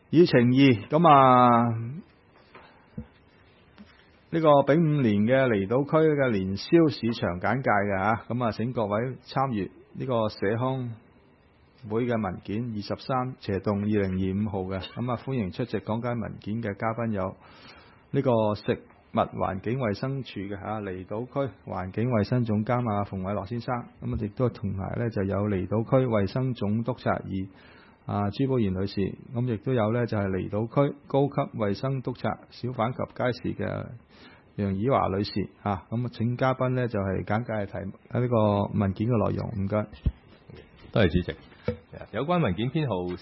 議程2咁呢個丙午年嘅離島區嘅年宵市場簡介嘅嚇，咁請各位參閱呢個社康會嘅文件23/2025號嘅，咁歡迎出席講解文件嘅嘉賓有呢個食物環境衛生署嘅離島區環境衛生總監馮偉樂先生，咁亦都同埋呢就有離島區衛生總督察2朱寶賢女士，咁亦都有呢就係離島區高級衛生督察小販及街市嘅楊以華女士咁請嘉賓呢就係簡介題呢個文件嘅內容，唔該。 多謝主席。有關文件編號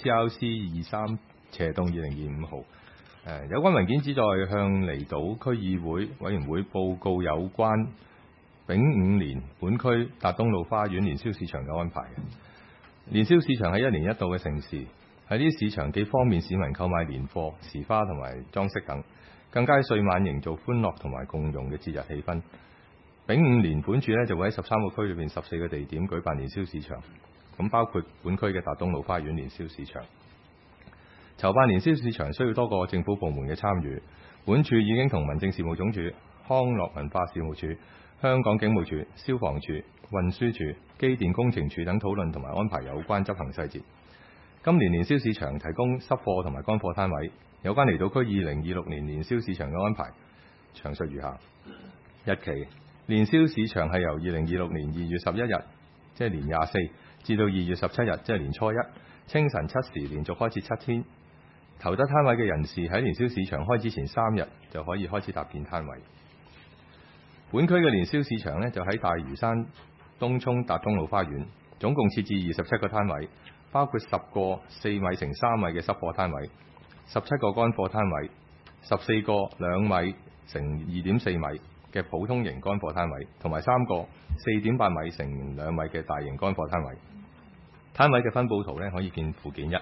CICRC 23/2025號。有關文件旨在向離島區議會委員會報告有關丙午年本區達東路花園年宵市場嘅安排。年宵市場係1年1度嘅盛事，喺呢啲市場既方便市民購買年貨、時花同埋裝飾等，更加喺歲晚營造歡樂同埋共融嘅節日氣氛。丙午年本處就會喺13個區裏邊14個地點舉辦年宵市場，咁包括本區嘅達東路花園年宵市場。籌辦年宵市場需要多個政府部門嘅參與，本處已經同民政事務總署、康樂文化事務署、香港警務處、消防處、運輸處、機電工程處等討論同埋安排有關執行細節。今年年宵市場提供濕貨同埋乾貨攤位。有關離島區2026年年宵市場嘅安排，詳述如下：日期，年宵市場係由2026年2月11日，即係年24，至到2月17日，即係年初一，清晨7時連續開設7天。投得攤位嘅人士喺年宵市場開始前3日就可以開始搭建攤位。本區嘅年宵市場就喺大嶼山東涌達東路花園，總共設置27個攤位，包括10個4米乘3米嘅濕貨攤位、17個乾貨攤位、14個2米乘2.4米嘅普通型乾貨攤位，同埋3個4.8米乘2米嘅大型乾貨攤位。攤位嘅分佈圖可以見附件1。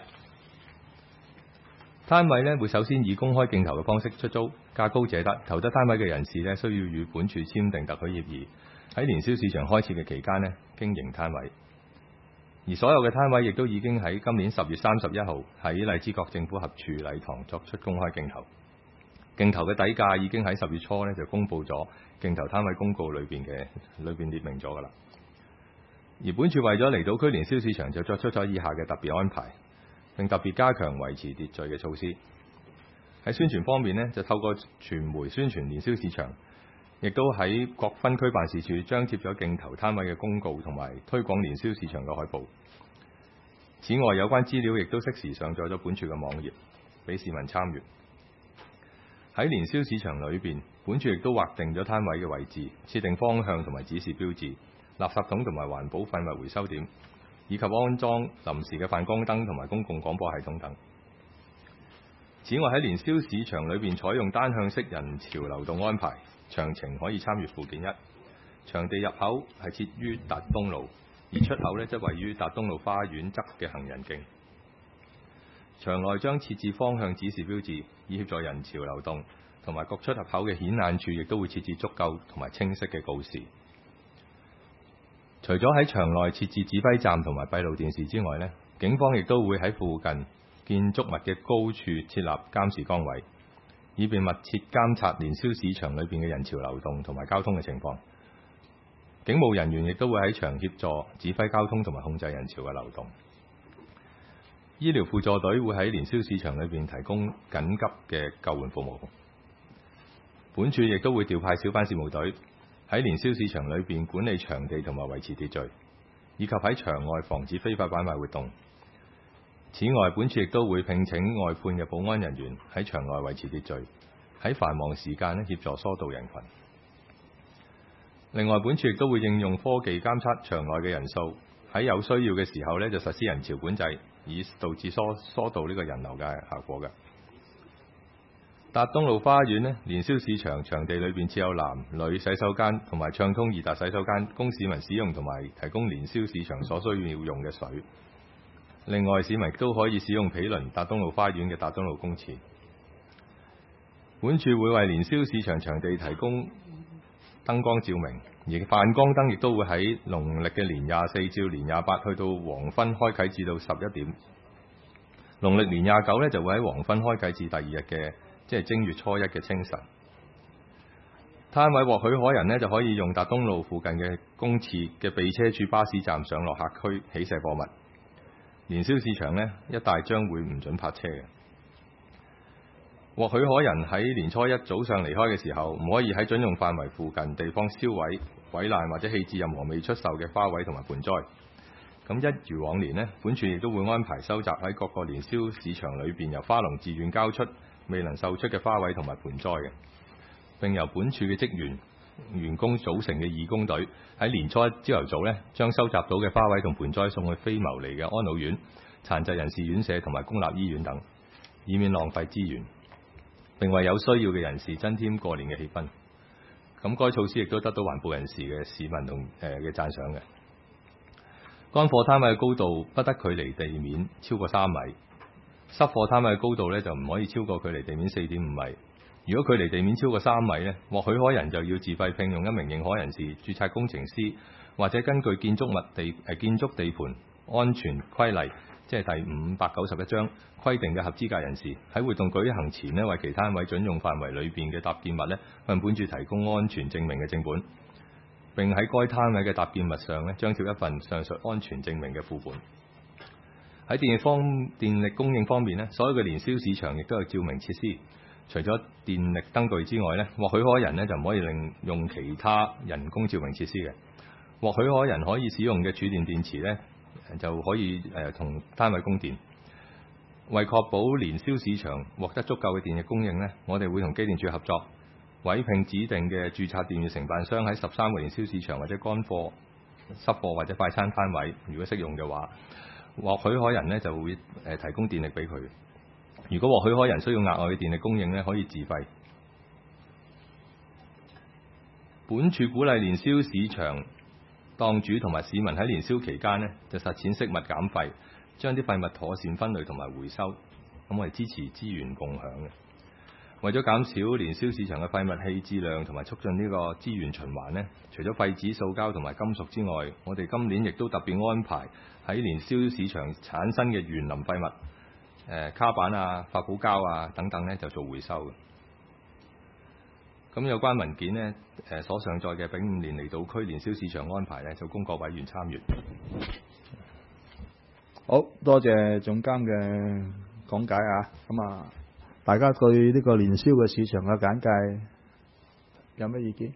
攤位會首先以公開競投嘅方式出租，價高者得。投得攤位嘅人士需要與本處簽訂特許協議，喺年宵市場開設嘅期間經營攤位。而所有嘅攤位亦都已經喺今年10月31號喺荔枝角政府合署禮堂作出公開競投。競投嘅底價已經喺10月初就公佈咗競投攤位公告裏邊列明咗㗎啦。而本處為咗離島區年宵市場就作出咗以下嘅特別安排，並特別加強維持秩序嘅措施。喺宣傳方面就透過傳媒宣傳年宵市場，亦都喺各分區辦事處張貼咗競投攤位嘅公告同埋推廣年宵市場嘅海報。此外，有關資料亦都適時上載咗本處嘅網頁，俾市民參閱。喺年宵市場裏邊，本處亦都劃定咗攤位嘅位置，設定方向同埋指示標誌、垃圾桶同埋環保廢物回收點，以及安裝臨時嘅泛光燈同埋公共廣播系統等。此外，喺年宵市場裏邊採用單向式人潮流動安排，詳情可以參閱附件1。場地入口係設於達東路，而出口則位於達東路花園側嘅行人徑。場內將設置方向指示標誌，以協助人潮流動，同埋各出入口嘅顯眼處亦都會設置足夠同埋清晰嘅告示。除咗喺場內設置指揮站同埋閉路電視之外，警方亦都會喺附近建築物嘅高處設立監視崗位，以便密切監察年宵市場裏邊嘅人潮流動同埋交通嘅情況。警務人員亦都會喺場協助指揮交通同埋控制人潮嘅流動。醫療輔助隊會喺年宵市場裏邊提供緊急嘅救援服務。本處亦都會調派小販事務隊喺年宵市場裏邊管理場地同埋維持秩序，以及喺場外防止非法擺賣活動。此外，本處亦都會聘請外判嘅保安人員喺場外維持秩序，喺繁忙時間協助疏導人群。另外，本處亦都會應用科技監測場內嘅人數，喺有需要嘅時候就實施人潮管制，以導致疏導呢個人流嘅效果嘅。達東路花園年宵市場場地裏邊設有男女洗手間同埋暢通易達洗手間，供市民使用同埋提供年宵市場所需要用嘅水。另外，市民都可以使用毗鄰達東路花園嘅達東路公廁。本處會為年宵市場場地提供燈光照明，而泛光燈亦都會喺農曆嘅年24至年28去到黃昏開啟至到11點。 農曆年29咧就會喺黃昏開啟至第二日嘅即係正月初一嘅清晨。攤位獲許可人呢，就可以用達東路附近嘅公廁嘅備車處巴士站上落客區起卸貨物。年宵市場呢，一帶將會唔准泊車嘅。獲許可人喺年初一早上離開嘅時候，唔可以喺準用範圍附近地方燒毀、毀爛或者棄置任何未出售嘅花卉同埋盆栽。咁一如往年呢，本處亦都會安排收集喺各個年宵市場裏邊由花農自願交出未能售出嘅花卉同埋盆栽嘅。並由本處嘅職員、員工組成嘅義工隊喺年初一朝頭早呢，將收集到嘅花卉同盆栽送去非牟利嘅安老院、殘疾人士院舍同埋公立醫院等，以免浪費資源，並為有需要嘅人士增添過年嘅氣氛。咁該措施亦都得到環保人士嘅市民同嘅讚賞嘅。乾貨攤位嘅高度不得距離地面超過3米，濕貨攤位嘅高度呢，就唔可以超過距離地面4.5米。如果距離地面超過3米呢，獲許可人就要自費聘用一名認可人士、註冊工程師或者根據建築地盤安全規例，即係第591章規定嘅合資格人士，喺活動舉行前呢，為其攤位準用範圍裏邊嘅搭建物呢，向本處提供安全證明嘅正本，並喺該攤位嘅搭建物上呢，張貼一份上述安全證明嘅副本。喺電力供應方面呢，所有嘅年宵市場亦都有照明設施。除咗電力燈具之外呢，獲許可人呢就唔可以另用其他人工照明設施嘅。獲許可人可以使用嘅儲電電池呢，就可以同單位供電。為確保年宵市場獲得足夠嘅電力供應呢，我哋會同機電署合作，委聘指定嘅註冊電業承辦商喺13個年宵市場或者乾貨、濕貨或者快餐攤位，如果適用嘅話，獲許可人呢就會提供電力俾佢。如果獲許可人需要額外嘅電力供應呢，可以自費。本處鼓勵年宵市場檔主同埋市民喺年宵期間呢，就實踐惜物減廢，將啲廢物妥善分類同埋回收。咁我哋支持資源共享嘅。為咗減少年宵市場嘅廢物棄置量同埋促進呢個資源循環呢，除咗廢紙、塑膠同埋金屬之外，我哋今年亦都特別安排喺年宵市場產生嘅園林廢物。卡板啊、發泡膠啊等等呢，就做回收嘅。咁有關文件呢，所上載嘅丙午年離島區年宵市場安排呢，就供各委員參閱。 好多謝總監嘅講解啊！咁啊，大家對呢個年宵嘅市場嘅簡介有咩意見？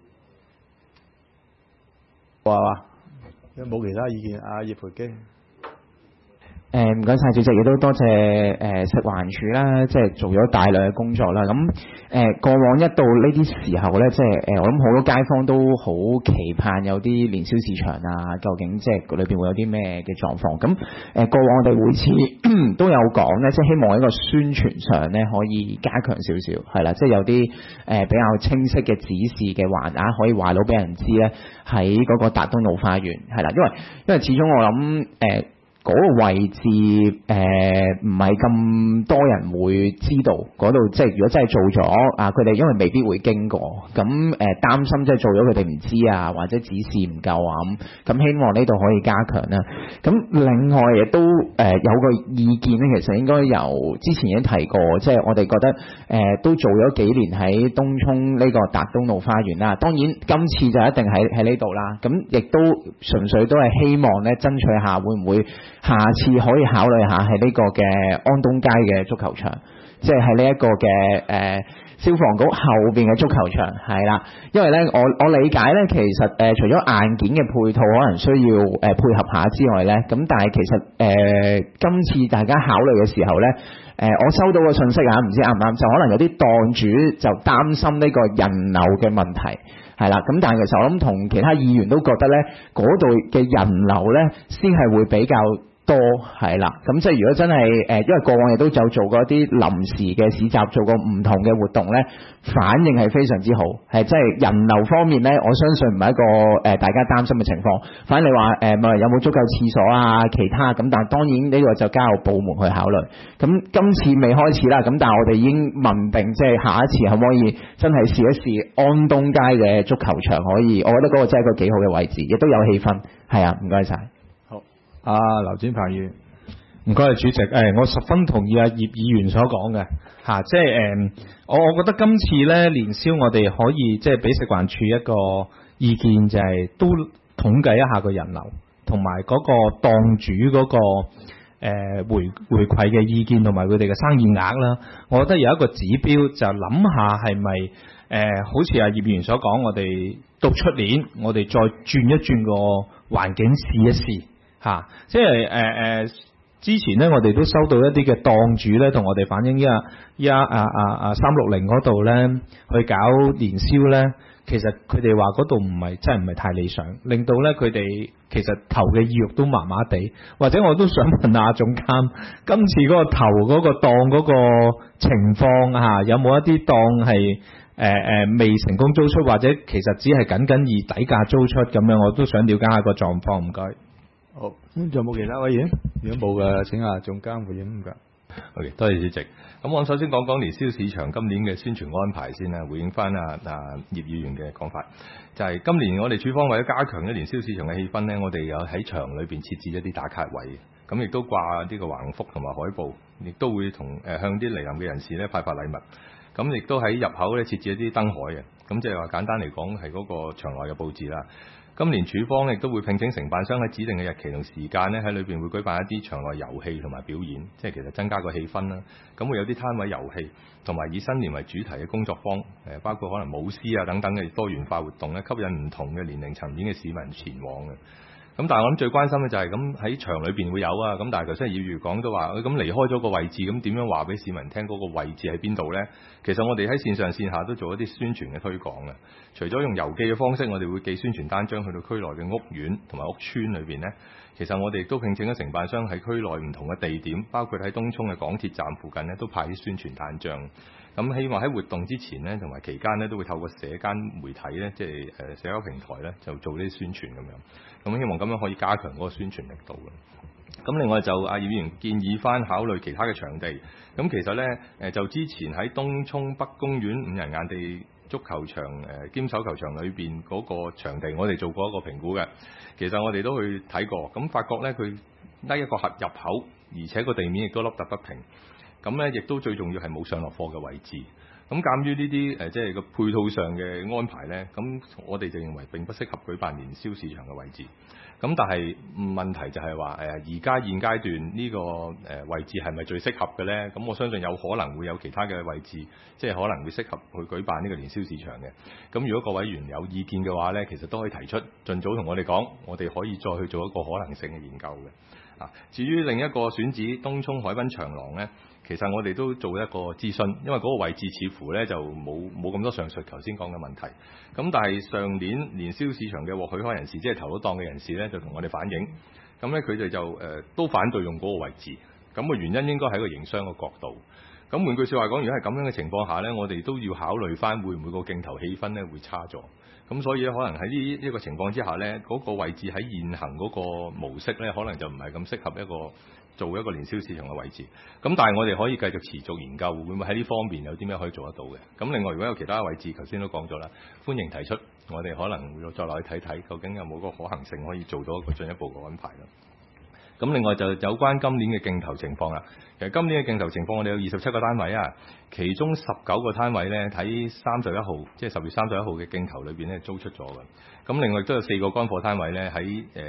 話有冇其他意見？阿葉培基。 唔該晒主席，亦都多謝食環署啦，即係做咗大量嘅工作啦。咁過往一到呢啲時候咧，即係我諗好多街坊都好期盼有啲年宵市場啊，究竟即係裏邊會有啲咩嘅狀況？咁過往我哋每次都有講咧，即係希望喺個宣傳上咧可以加強少少，係啦，即係有啲比較清晰嘅指示嘅橫額可以話到俾人知咧，喺嗰個達東路花園係啦，因為始終我諗嗰個位置唔係咁多人會知道嗰度，即係如果真係做咗啊，佢哋因為未必會經過，咁擔心即係做咗佢哋唔知啊，或者指示唔夠啊咁希望呢度可以加強啦。咁另外亦都有個意見咧，其實應該由之前已經提過，即係我哋覺得都做咗幾年喺東涌呢個達東路花園啦。當然今次就一定喺呢度啦。咁亦都純粹都係希望咧爭取下會唔會下次可以考慮下喺呢個嘅安東街嘅足球場，即係喺呢一個嘅消防局後邊嘅足球場係啦。因為咧我理解咧，其實除咗硬件嘅配套可能需要配合下之外咧，咁但係其實今次大家考慮嘅時候咧，我收到個信息啊，唔知啱唔啱，就可能有啲檔主就擔心呢個人流嘅問題。係啦，咁但係其實我諗同其他議員都覺得咧，嗰度嘅人流咧先係會比較多，係啦。咁即係如果真係因為過往亦都有做過一啲臨時嘅市集，做過唔同嘅活動咧，反應係非常之好，係即係人流方面咧，我相信唔係一個大家擔心嘅情況。反正你話有冇足夠廁所啊，其他咁，但係當然呢個就交由部門去考慮。咁今次未開始啦，咁但係我哋已經問定，即係下一次可唔可以真係試一試安東街嘅足球場可以？我覺得嗰個真係一個幾好嘅位置，亦都有氣氛。係啊，唔該晒。 好，劉展鵬議員。 唔該，主席。我十分同意葉議員所講嘅嚇，即係我覺得今次咧年宵我哋可以即係俾食環署一個意見，就係都統計一下個人流，同埋嗰個檔主嗰個回饋嘅意見，同埋佢哋嘅生意額啦。我覺得有一個指標，就諗下係咪好似葉議員所講，我哋到出年我哋再轉一轉個環境試一試嚇，即係之前咧，我哋都收到一啲嘅檔主咧，同我哋反映依家360嗰度咧去搞年宵咧，其實佢哋話嗰度真係唔係太理想，令到咧佢哋其實投嘅意欲都麻麻地。或者我都想問下總監，今次嗰個投嗰個檔嗰個情況嚇，有冇一啲檔係未成功租出，或者其實只係僅以底價租出咁樣？我都想了解下個狀況，唔該。 好，咁仲有冇其他委員？如果冇嘅，請阿總監回應。唔該。 OK， 多謝主席。咁我首先講講年宵市場今年嘅宣傳安排先啦，回應翻葉議員嘅講法，就係今年我哋署方為咗加強年宵市場嘅氣氛呢，我哋有喺場裏邊設置一啲打卡位，咁亦都掛呢個橫幅同埋海報，亦都會向啲嚟臨嘅人士咧派發禮物。咁亦都喺入口咧設置一啲燈海嘅，咁即係話簡單嚟講係嗰個場內嘅佈置啦。今年署方亦都會聘請承辦商喺指定嘅日期同時間咧喺裏邊會舉辦一啲場內遊戲同埋表演，即係其實增加個氣氛啦。咁會有啲攤位遊戲，同埋以新年為主題嘅工作坊，包括可能舞獅啊等等嘅多元化活動咧，吸引唔同嘅年齡層面嘅市民前往嘅。咁但係我諗最關心嘅就係咁喺場裏邊會有啊，咁但係頭先葉議員講都話，咁離開咗個位置，咁點樣話俾市民聽嗰個位置喺邊度呢？其實我哋喺線上線下都做一啲宣傳嘅推廣嘅。除咗用郵寄嘅方式，我哋會寄宣傳單張去到區內嘅屋苑同埋屋邨裏邊呢。其實我哋亦都聘請咗承辦商喺區內唔同嘅地點，包括喺東涌嘅港鐵站附近呢，都派啲宣傳單張。咁希望喺活動之前呢，同埋期間呢，都會透過社交媒體呢，即係社交平台呢，就做呢啲宣傳咁樣。咁希望咁樣可以加強嗰個宣傳力度嘅。咁另外就葉議員建議翻考慮其他嘅場地。咁其實呢，就之前喺東涌北公園5人硬地足球場兼手球場裏邊嗰個場地，我哋做過一個評估嘅。其實我哋都去睇過，咁發覺呢，佢得一個入口，而且個地面亦都凹凸不平。咁呢，亦都最重要係冇上落貨嘅位置。咁鑑於呢啲即係個配套上嘅安排呢，咁我哋就認為並不適合舉辦年宵市場嘅位置。咁但係問題就係話而家現階段呢個位置係咪最適合嘅呢？咁我相信有可能會有其他嘅位置，即係可能會適合去舉辦呢個年宵市場嘅。咁如果各位議員有意見嘅話呢，其實都可以提出，盡早同我哋講，我哋可以再去做一個可能性嘅研究嘅。至於另一個選址東涌海濱長廊呢，其實我哋都做一個諮詢，因為嗰個位置似乎呢就冇咁多上述頭先講嘅問題。咁但係上年年宵市場嘅獲許可人士，即係投到檔嘅人士呢，就同我哋反映，咁呢，佢哋就都反對用嗰個位置。咁個原因應該喺個營商嘅角度。咁換句説話講，如果係咁樣嘅情況下呢，我哋都要考慮翻會唔會個競投氣氛呢會差咗。咁所以可能喺呢個情況之下呢，嗰個位置喺現行嗰個模式呢，可能就唔係咁適合做一個年宵市場嘅位置。咁但係我哋可以繼續持續研究，會唔會喺呢方面有啲咩可以做得到嘅？咁另外如果有其他位置，頭先都講咗啦，歡迎提出，我哋可能會再落去睇睇，究竟有冇個可行性可以做到一個進一步嘅安排啦。咁另外就有關今年嘅競投情況啦。其實今年嘅競投情況，我哋有27個單位啊，其中19個單位呢，喺31號，即係10月31號嘅競投裏邊呢租出咗嘅。咁另外都有4個乾貨單位呢，喺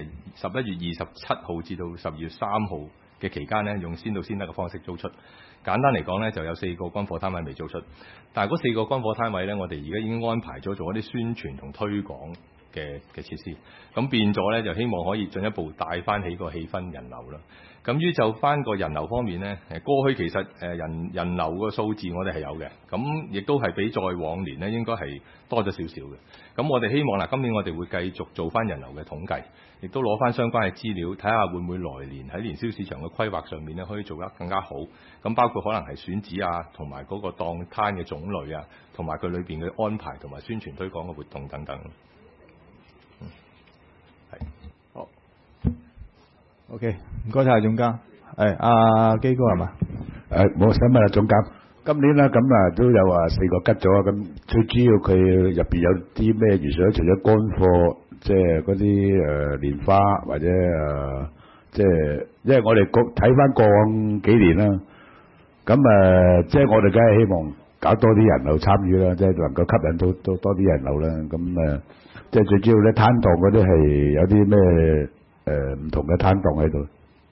11月27號至到12月3號嘅期間呢，用先到先得嘅方式租出。簡單嚟講呢，就有4個乾貨單位未租出，但係嗰4個乾貨單位呢，我哋而家已經安排咗做一啲宣傳同推廣嘅設施，咁變咗呢，就希望可以進一步帶翻起個氣氛人流啦。咁於就翻個人流方面呢，過去其實人流個數字我哋係有嘅，咁亦都係比在往年呢應該係多咗少少嘅。咁我哋希望今年我哋會繼續做翻人流嘅統計，亦都攞翻相關嘅資料，睇下會唔會來年喺年宵市場嘅規劃上面呢可以做得更加好。咁包括可能係選址啊，同埋嗰個檔攤嘅種類啊，同埋佢裏邊嘅安排同埋宣傳推廣嘅活動等等。 好 ，OK， 唔該晒總監。阿基哥係嘛？ 我想問下總監，今年啦咁都有話4個吉咗，咁最主要佢入邊有啲咩元素？除咗乾貨，即係嗰啲蓮花或者即係因為我哋睇翻過往幾年啦，咁即係我哋梗係希望搞多啲人流參與啦，即係能夠吸引到多啲人流啦。咁即係最主要咧，攤檔嗰啲係有啲咩唔同嘅攤檔喺度。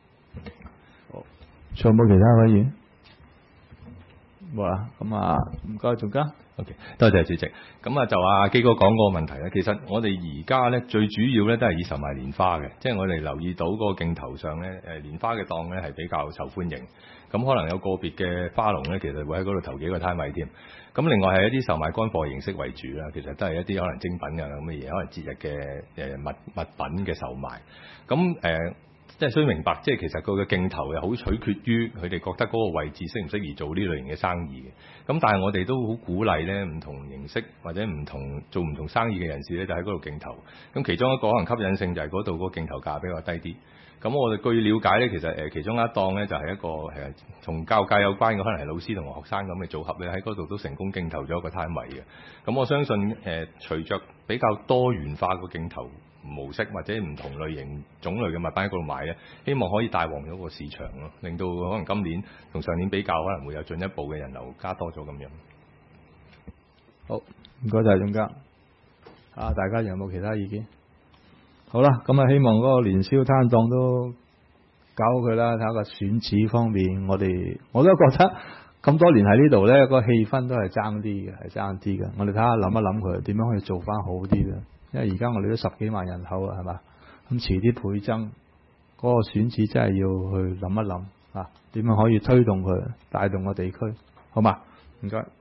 仲有冇其他委員？冇啦，咁啊，唔該，總監。 OK， 多謝主席。咁就阿基哥講嗰個問題咧，其實我哋而家咧最主要咧都係以售賣蓮花嘅，即係我哋留意到嗰個鏡頭上咧，蓮花嘅檔咧係比較受歡迎。咁可能有個別嘅花農咧，其實會喺嗰度投幾個攤位添。咁另外係一啲售賣乾貨形式為主啦，其實都係一啲可能精品嘅咁嘅嘢，可能節日嘅物品嘅售賣。咁即係需明白，即係其實佢嘅鏡頭又好取決於佢哋覺得嗰個位置適唔適宜做呢類型嘅生意嘅。咁但係我哋都好鼓勵咧，唔同形式或者做唔同生意嘅人士咧，就喺嗰度鏡頭。咁其中一個可能吸引性就係嗰度個鏡頭價比較低啲。咁我哋據了解咧，其實其中一檔咧就係一個同教界有關嘅，可能係老師同學生咁嘅組合咧，喺嗰度都成功競投咗一個攤位嘅。咁我相信隨着比較多元化個鏡頭模式或者唔同類型種類嘅物品喺嗰度買咧，希望可以帶旺咗個市場咯，令到可能今年同上年比較，可能會有進一步嘅人流加多咗咁樣。 好，唔該晒總監。大家有冇其他意見？好啦，咁希望嗰個年宵攤檔都搞好佢啦。睇下個選址方面，我都覺得咁多年喺呢度咧，個氣氛都係爭啲嘅，我哋睇下諗一諗佢點樣可以做翻好啲咧。因為而家我哋都10幾萬人口啊，係嘛？咁遲啲倍增，嗰個選址真係要去諗一諗點樣可以推動佢，帶動個地區，好嘛？唔該。